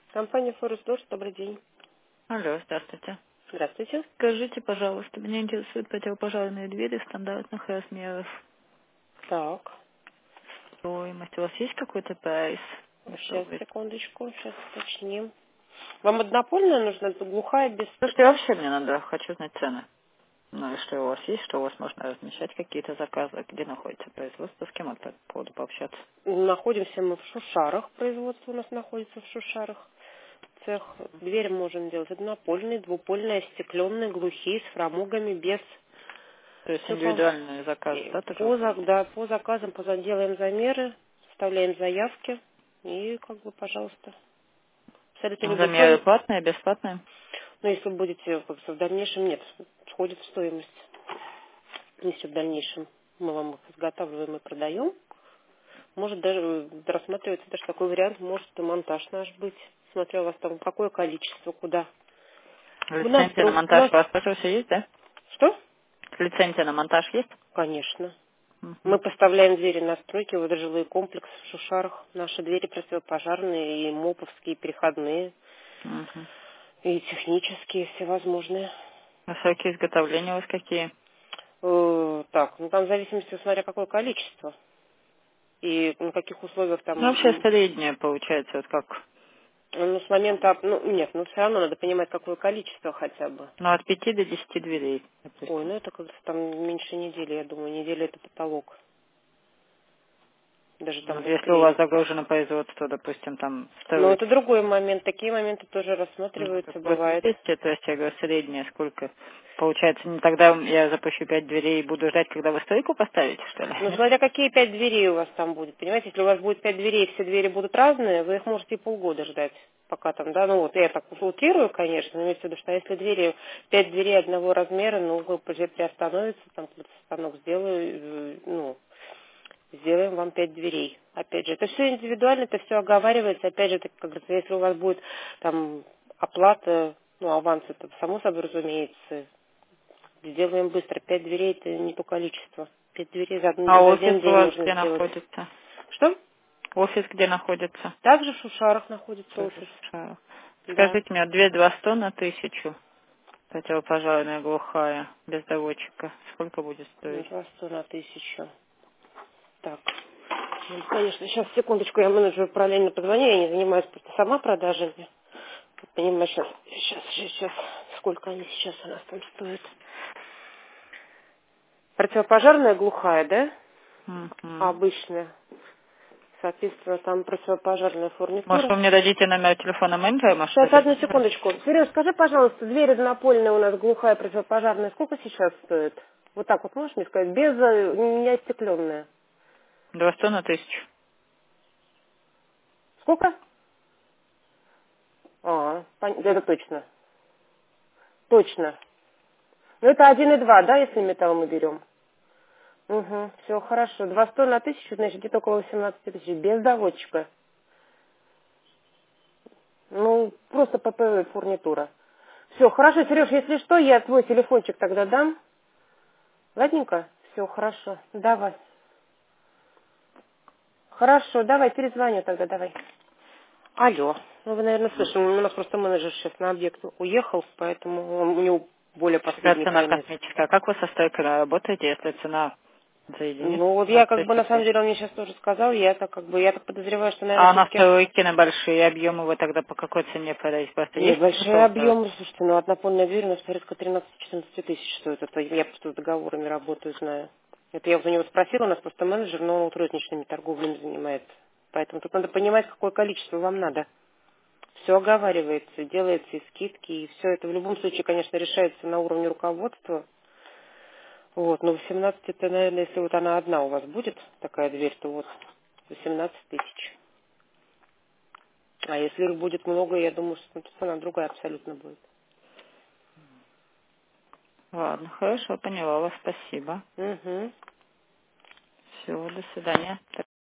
Компания Форест Дорс, добрый день. Алло, здравствуйте. Здравствуйте. Скажите, пожалуйста, меня интересуют противопожарные двери стандартных размеров. Так, Стоимость. У вас есть какой-то прайс? сейчас, Готовый? секундочку, сейчас уточним. Вам однопольная нужна, глухая, без... Слушайте, вообще мне надо, хочу знать цены. Ну, если у вас есть, что у вас можно размещать какие-то заказы, где находится производство, с кем по этому поводу пообщаться. Находимся мы в Шушарах, производство у нас находится в Шушарах. Цех, дверь можем делать однопольные, двупольные, остекленные, глухие, с фрамугами, без... То есть Все индивидуальные заказы, да, тоже выполняете? да, по заказам, делаем замеры, вставляем заявки и, как бы, пожалуйста, абсолютно любые Замеры условия. платные, бесплатные? Но если вы будете как-то в дальнейшем, нет, входит в стоимость. Если в дальнейшем мы вам их изготавливаем и продаем, может даже рассматривается даже такой вариант, может и монтаж наш быть, смотря у вас там какое количество, куда. Лицензия на У нас монтаж у вас тоже все есть, да? что? Лицензия на монтаж есть? Конечно. Мы Мгм. поставляем двери на стройки, вот жилые комплексы в Шушарах. Наши двери противопожарные, и моповские, и переходные, Мгм. и технические, всевозможные. А сроки изготовления у вас какие? Так, ну там в зависимости, смотря какое количество. И на каких условиях Ну, вообще там, среднее получается, вот как. ну, с момента, ну, нет, ну, все равно надо понимать, какое количество хотя бы. Ну, от 5 до 10 дверей, Ой, допустим. ну, это как-то там меньше недели, я думаю, неделя это потолок, даже Ну, там если у вас быстрее. загружено производство, допустим, там Но стоит, это другой момент, такие моменты тоже ну, так рассматриваются, вот бывает. видите, то есть я говорю, среднее сколько. Получается, не тогда я запущу 5 дверей и буду ждать, когда вы стойку поставите, что ли? Ну, Нет? смотря какие 5 дверей у вас там будет, понимаете, если у вас будет 5 дверей, и все двери будут разные, вы их можете и полгода ждать, пока там, да, ну, вот я так утрирую, конечно, но имеется в виду, что если двери, 5 дверей одного размера, ну, вы приостановится, там, станок сделаю, ну, сделаем вам 5 дверей. Опять же, это все индивидуально, это все оговаривается. Опять же, это, как говорится, если у вас будет там оплата, ну, аванс, это само собой разумеется, сделаем быстро. 5 дверей это не то количество. 5 дверей А за офис один у день вас нужно где сделать. находится? Что? Офис где находится? Также в Шушарах находится Тоже офис. в Шарах. Да. Скажите мне, дверь 200 на 1000, противопожарная глухая, без доводчика, сколько будет Ну, стоить? 200 на 1000. Так. Ну, конечно, сейчас, секундочку, я менеджеру параллельно позвоню, я не занимаюсь просто сама продажами. Понимаю, сейчас, сколько они сейчас у нас там стоят. Противопожарная глухая, да? Мгм. Обычная. Соответственно, там противопожарная Может, фурнитура. вы мне дадите номер телефона менеджера, может, Сейчас, одну перезвоню? секундочку. Сереж, скажи, пожалуйста, дверь однопольная у нас глухая противопожарная, сколько сейчас стоит? Вот так вот можешь мне сказать? Без, не остекленная. 200 на 1000. Сколько? Это точно. Точно. Ну, это 1,2, да, если металл мы берем? Угу, все, хорошо. 200 на 1000, значит, где-то около 18 тысяч. Без доводчика. Ну, просто ППВ фурнитура. Все, хорошо, Сереж, если что, я твой телефончик тогда дам. Ладненько? Все, хорошо. Давай. Хорошо, давай, перезвоню тогда, давай. Алло. Ну, вы, наверное, слышали, у нас просто менеджер сейчас на объект уехал, поэтому у него более Какая последний цена конец. космическая? Как вы со стойкой работаете, если цена за единицу Ну, вот я 17 как бы, тысяч на самом стоит? деле, он мне сейчас тоже сказал, я так подозреваю, что, наверное, А у нас все-таки стойки на большие объемы вы тогда по какой цене продаете? Просто есть небольшие смысл сделать? объемы, слушайте, ну, однопольная дверь у нас порядка 13-14 тысяч стоит. Это я просто с договорами работаю, знаю. Это я вот у него спросила, у нас просто менеджер, но он вот розничными торговлями занимается. Поэтому тут надо понимать, какое количество вам надо. Все оговаривается, делается и скидки, и все это в любом случае, конечно, решается на уровне руководства. Вот, но 18 это, наверное, если вот она одна у вас будет, такая дверь, то вот 18 тысяч. А если их будет много, я думаю, что цена другая абсолютно будет. Ладно, хорошо, поняла вас, спасибо. Угу. Все, до свидания.